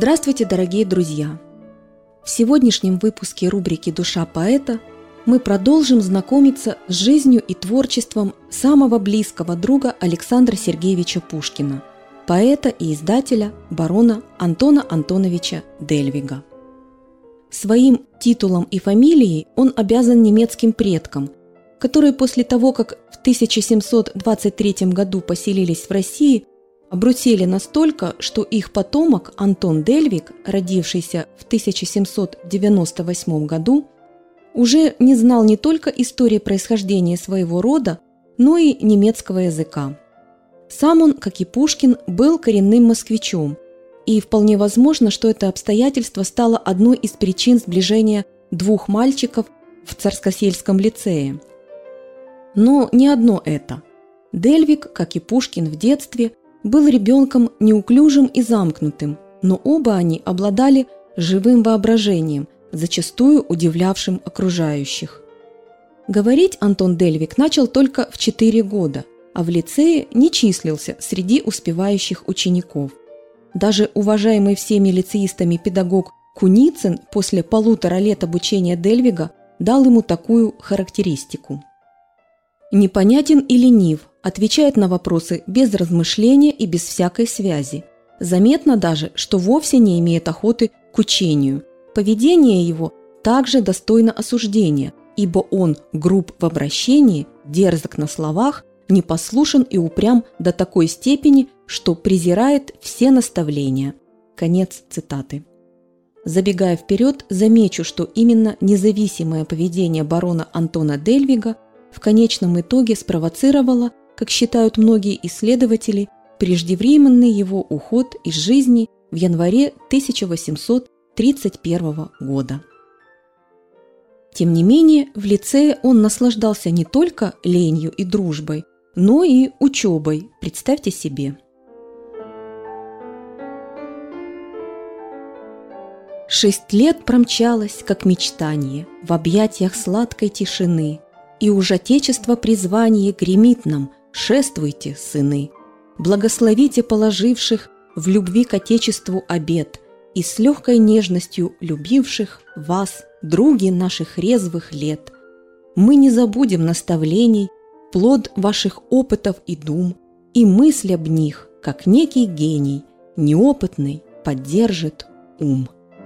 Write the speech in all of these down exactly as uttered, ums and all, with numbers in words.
Здравствуйте, дорогие друзья! В сегодняшнем выпуске рубрики «Душа поэта» мы продолжим знакомиться с жизнью и творчеством самого близкого друга Александра Сергеевича Пушкина, поэта и издателя барона Антона Антоновича Дельвига. Своим титулом и фамилией он обязан немецким предкам, которые после того, как в тысяча семьсот двадцать третьем году поселились в России, обрусели настолько, что их потомок Антон Дельвиг, родившийся в тысяча семьсот девяносто восьмом году, уже не знал не только истории происхождения своего рода, но и немецкого языка. Сам он, как и Пушкин, был коренным москвичом, и вполне возможно, что это обстоятельство стало одной из причин сближения двух мальчиков в Царскосельском лицее. Но не одно это. Дельвиг, как и Пушкин в детстве, был ребенком неуклюжим и замкнутым, но оба они обладали живым воображением, зачастую удивлявшим окружающих. Говорить Антон Дельвиг начал только в четыре года, а в лицее не числился среди успевающих учеников. Даже уважаемый всеми лицеистами педагог Куницин после полутора лет обучения Дельвига дал ему такую характеристику. Непонятен и ленив, отвечает на вопросы без размышления и без всякой связи. Заметно даже, что вовсе не имеет охоты к учению. Поведение его также достойно осуждения, ибо он груб в обращении, дерзок на словах, непослушен и упрям до такой степени, что презирает все наставления. Конец цитаты. Забегая вперед, замечу, что именно независимое поведение барона Антона Дельвига в конечном итоге спровоцировало, как считают многие исследователи, преждевременный его уход из жизни в январе тысяча восемьсот тридцать первого года. Тем не менее, в лицее он наслаждался не только ленью и дружбой, но и учебой, представьте себе. Шесть лет промчалось, как мечтание, в объятиях сладкой тишины, и уж Отечество призвание гремит нам: шествуйте, сыны! Благословите положивших в любви к Отечеству обет и с легкой нежностью любивших вас, други наших резвых лет. Мы не забудем наставлений, плод ваших опытов и дум, и мысль об них, как некий гений, неопытный, поддержит ум.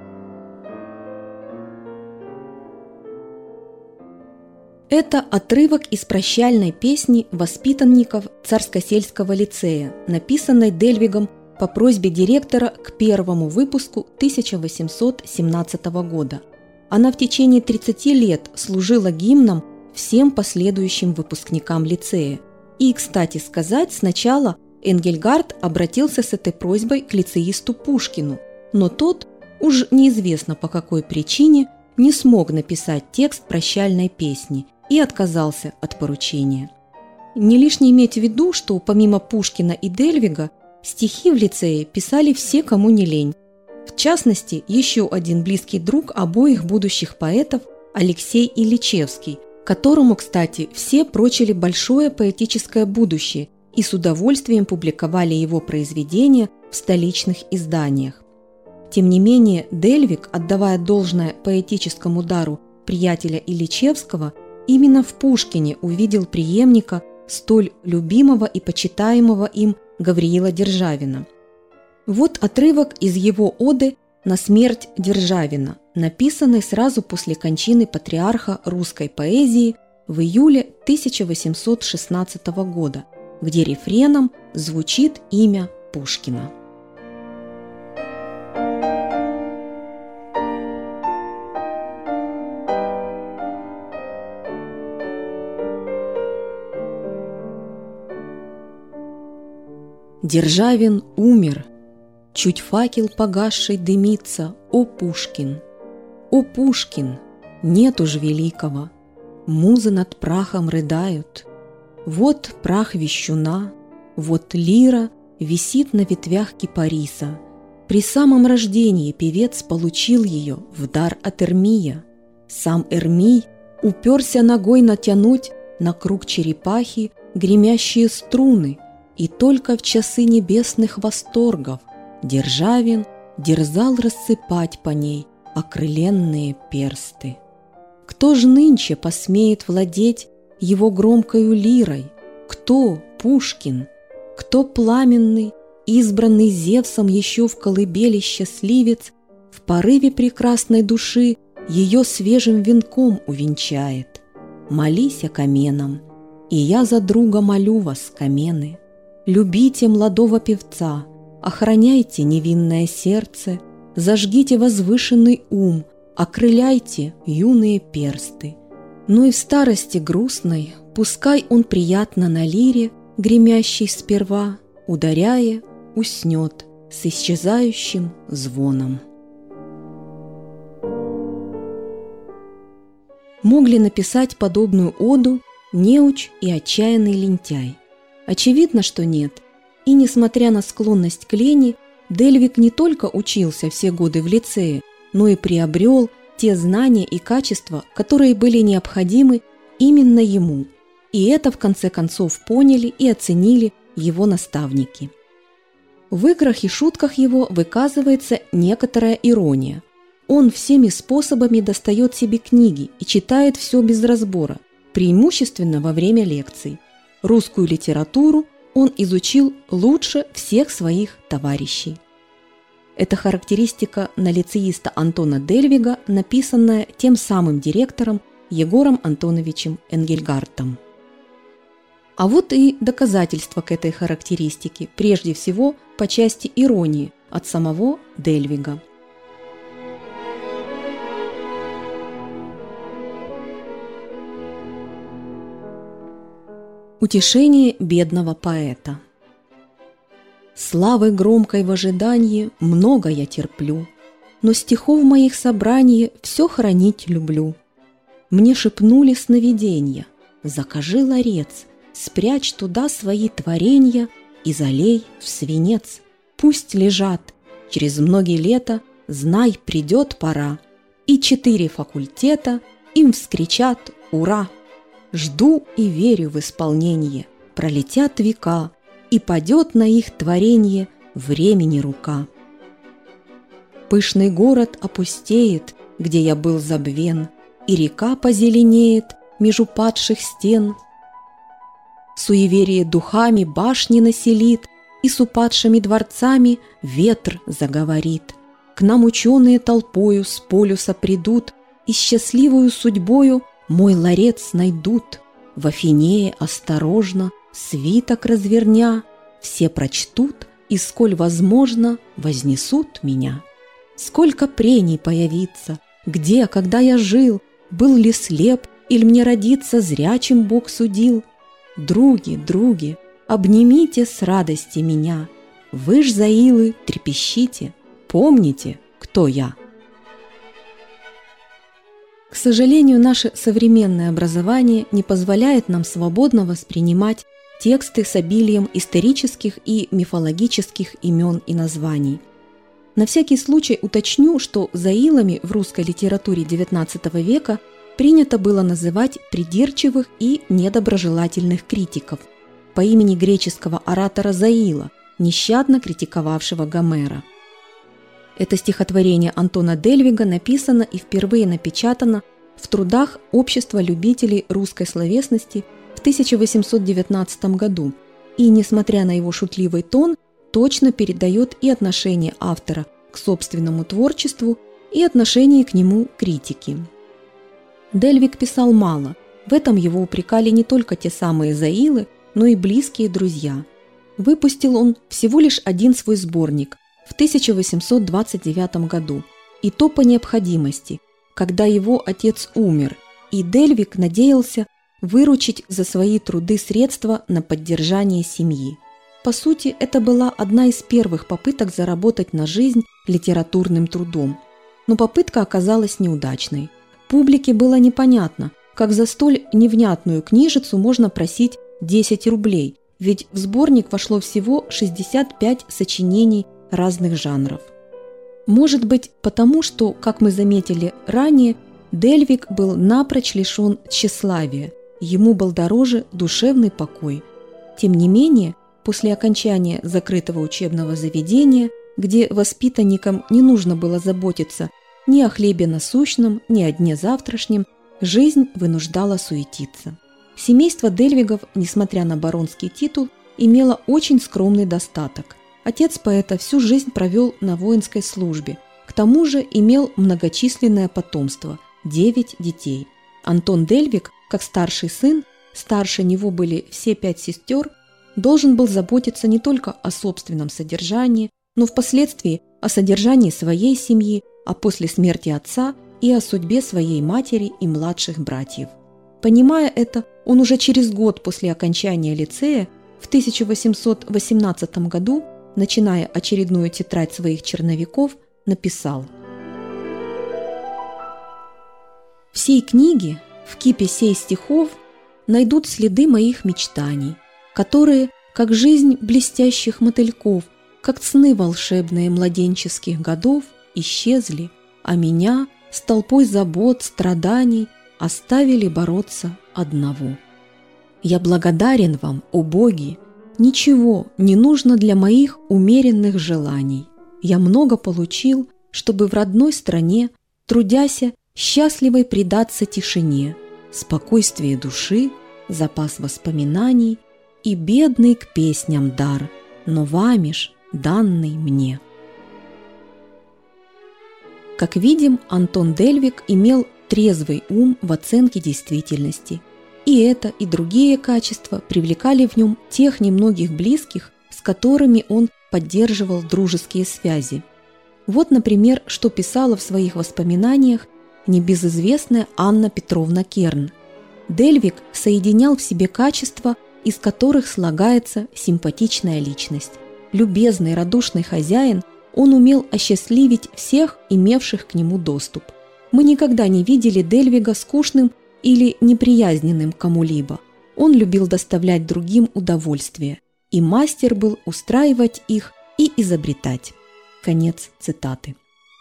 Это отрывок из прощальной песни воспитанников Царскосельского лицея, написанной Дельвигом по просьбе директора к первому выпуску тысяча восемьсот семнадцатого года. Она в течение тридцати лет служила гимном всем последующим выпускникам лицея. И, кстати сказать, сначала Энгельгард обратился с этой просьбой к лицеисту Пушкину, но тот, уж неизвестно по какой причине, не смог написать текст прощальной песни и отказался от поручения. Не лишне иметь в виду, что помимо Пушкина и Дельвига стихи в лицее писали все, кому не лень. В частности, еще один близкий друг обоих будущих поэтов Алексей Ильичевский, которому, кстати, все прочили большое поэтическое будущее и с удовольствием публиковали его произведения в столичных изданиях. Тем не менее, Дельвиг, отдавая должное поэтическому дару приятеля Ильичевского, именно в Пушкине увидел преемника столь любимого и почитаемого им Гавриила Державина. Вот отрывок из его оды «На смерть Державина», написанной сразу после кончины патриарха русской поэзии в июле тысяча восемьсот шестнадцатого года, где рефреном звучит имя Пушкина. Державин умер, чуть факел погасший дымится, о Пушкин! О Пушкин! Нет уж великого, музы над прахом рыдают. Вот прах вещуна, вот лира висит на ветвях кипариса. При самом рождении певец получил ее в дар от Эрмия. Сам Эрмий уперся ногой натянуть на круг черепахи гремящие струны, и только в часы небесных восторгов Державин дерзал рассыпать по ней окрыленные персты. Кто ж нынче посмеет владеть его громкою лирой? Кто Пушкин? Кто пламенный, избранный Зевсом еще в колыбели счастливец, в порыве прекрасной души ее свежим венком увенчает? Молись о каменам, и я за друга молю вас, камены. Любите молодого певца, охраняйте невинное сердце, зажгите возвышенный ум, окрыляйте юные персты. Но и в старости грустной пускай он приятно на лире, гремящий сперва, ударяя, уснет с исчезающим звоном. Мог ли написать подобную оду неуч и отчаянный лентяй? Очевидно, что нет. И несмотря на склонность к лени, Дельвиг не только учился все годы в лицее, но и приобрел те знания и качества, которые были необходимы именно ему. И это в конце концов поняли и оценили его наставники. В играх и шутках его выказывается некоторая ирония. Он всеми способами достает себе книги и читает все без разбора, преимущественно во время лекций. Русскую литературу он изучил лучше всех своих товарищей. Это характеристика на лицеиста Антона Дельвига, написанная тем самым директором Егором Антоновичем Энгельгартом. А вот и доказательства к этой характеристике, прежде всего по части иронии от самого Дельвига. Утешение бедного поэта. Славы громкой в ожидании много я терплю, но стихов моих собрании все хранить люблю. Мне шепнули сновиденья: закажи ларец, спрячь туда свои творенья и залей в свинец. Пусть лежат, через многие лета, знай, придет пора, и четыре факультета им вскричат «Ура!». Жду и верю в исполнение, пролетят века, и падет на их творенье времени рука. Пышный город опустеет, где я был забвен, и река позеленеет между падших стен. Суеверие духами башни населит, и с упадшими дворцами ветр заговорит. К нам ученые толпою с полюса придут, и счастливую судьбою мой ларец найдут. В Афинее осторожно, свиток разверня, все прочтут и, сколь возможно, вознесут меня. Сколько прений появится, где, когда я жил, был ли слеп, или мне родиться зрячим Бог судил. Други, други, обнимите с радости меня, вы ж, заилы, трепещите, помните, кто я. К сожалению, наше современное образование не позволяет нам свободно воспринимать тексты с обилием исторических и мифологических имен и названий. На всякий случай уточню, что заилами в русской литературе девятнадцатого века принято было называть придирчивых и недоброжелательных критиков по имени греческого оратора Заила, нещадно критиковавшего Гомера. Это стихотворение Антона Дельвига написано и впервые напечатано в трудах Общества любителей русской словесности в тысяча восемьсот девятнадцатом году и, несмотря на его шутливый тон, точно передает и отношение автора к собственному творчеству, и отношение к нему критики. Дельвиг писал мало, в этом его упрекали не только те самые заилы, но и близкие друзья. Выпустил он всего лишь один свой сборник в тысяча восемьсот двадцать девятом году, и то по необходимости, когда его отец умер, и Дельвиг надеялся выручить за свои труды средства на поддержание семьи. По сути, это была одна из первых попыток заработать на жизнь литературным трудом. Но попытка оказалась неудачной. Публике было непонятно, как за столь невнятную книжицу можно просить десять рублей, ведь в сборник вошло всего шестьдесят пять сочинений разных жанров. Может быть, потому что, как мы заметили ранее, Дельвиг был напрочь лишен тщеславия, ему был дороже душевный покой. Тем не менее, после окончания закрытого учебного заведения где воспитанникам не нужно было заботиться ни о хлебе насущном, ни о дне завтрашнем, жизнь вынуждала суетиться. Семейство Дельвигов, несмотря на баронский титул, имело очень скромный достаток. Отец поэта всю жизнь провел на воинской службе, к тому же имел многочисленное потомство – девять детей. Антон Дельвиг, как старший сын, старше него были все пять сестер, должен был заботиться не только о собственном содержании, но впоследствии о содержании своей семьи, а после смерти отца и о судьбе своей матери и младших братьев. Понимая это, он уже через год после окончания лицея в тысяча восемьсот восемнадцатом году, начиная очередную тетрадь своих черновиков, написал: «В сей книге, в кипе сей стихов, найдут следы моих мечтаний, которые, как жизнь блестящих мотыльков, как сны волшебные младенческих годов, исчезли, а меня с толпой забот, страданий оставили бороться одного. Я благодарен вам, о боги, ничего не нужно для моих умеренных желаний. Я много получил, чтобы в родной стране, трудяся, счастливой предаться тишине, спокойствие души, запас воспоминаний и бедный к песням дар, но вами ж данный мне». Как видим, Антон Дельвиг имел трезвый ум в оценке действительности. И это, и другие качества привлекали в нем тех немногих близких, с которыми он поддерживал дружеские связи. Вот, например, что писала в своих воспоминаниях небезызвестная Анна Петровна Керн. Дельвиг соединял в себе качества, из которых слагается симпатичная личность. Любезный, радушный хозяин, он умел осчастливить всех, имевших к нему доступ. Мы никогда не видели Дельвига скучным или неприязненным к кому-либо. Он любил доставлять другим удовольствие, и мастер был устраивать их и изобретать. Конец цитаты.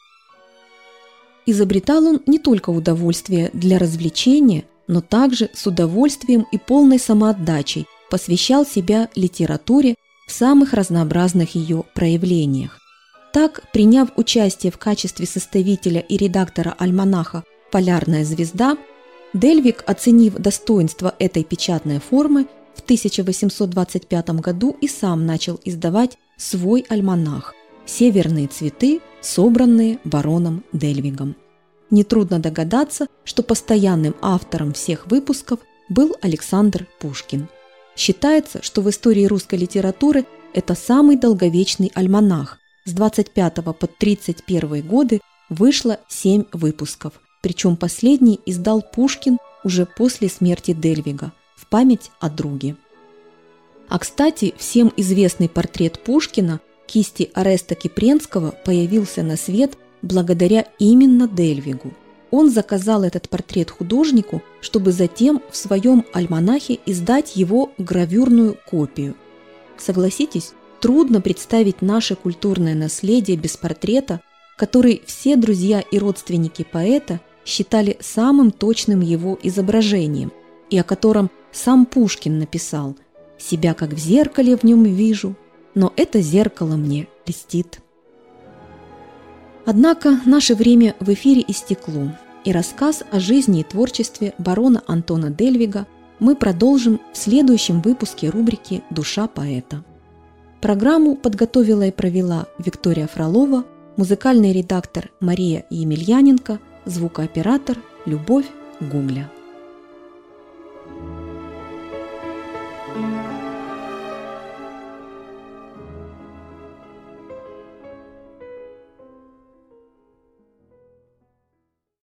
Изобретал он не только удовольствие для развлечения, но также с удовольствием и полной самоотдачей посвящал себя литературе в самых разнообразных ее проявлениях. Так, приняв участие в качестве составителя и редактора альманаха «Полярная звезда», Дельвиг, оценив достоинство этой печатной формы, в тысяча восемьсот двадцать пятом году и сам начал издавать свой альманах «Северные цветы», собранные бароном Дельвигом. Нетрудно догадаться, что постоянным автором всех выпусков был Александр Пушкин. Считается, что в истории русской литературы это самый долговечный альманах. С двадцать пятого по тридцать первый годы вышло семь выпусков, причем последний издал Пушкин уже после смерти Дельвига в память о друге. А кстати, всем известный портрет Пушкина кисти Ореста Кипренского появился на свет благодаря именно Дельвигу. Он заказал этот портрет художнику, чтобы затем в своем альманахе издать его гравюрную копию. Согласитесь, трудно представить наше культурное наследие без портрета, который все друзья и родственники поэта считали самым точным его изображением, и о котором сам Пушкин написал: «Себя как в зеркале в нем вижу, но это зеркало мне льстит». Однако наше время в эфире истекло, и рассказ о жизни и творчестве барона Антона Дельвига мы продолжим в следующем выпуске рубрики «Душа поэта». Программу подготовила и провела Виктория Фролова, музыкальный редактор Мария Емельяненко, звукооператор Любовь Гугля.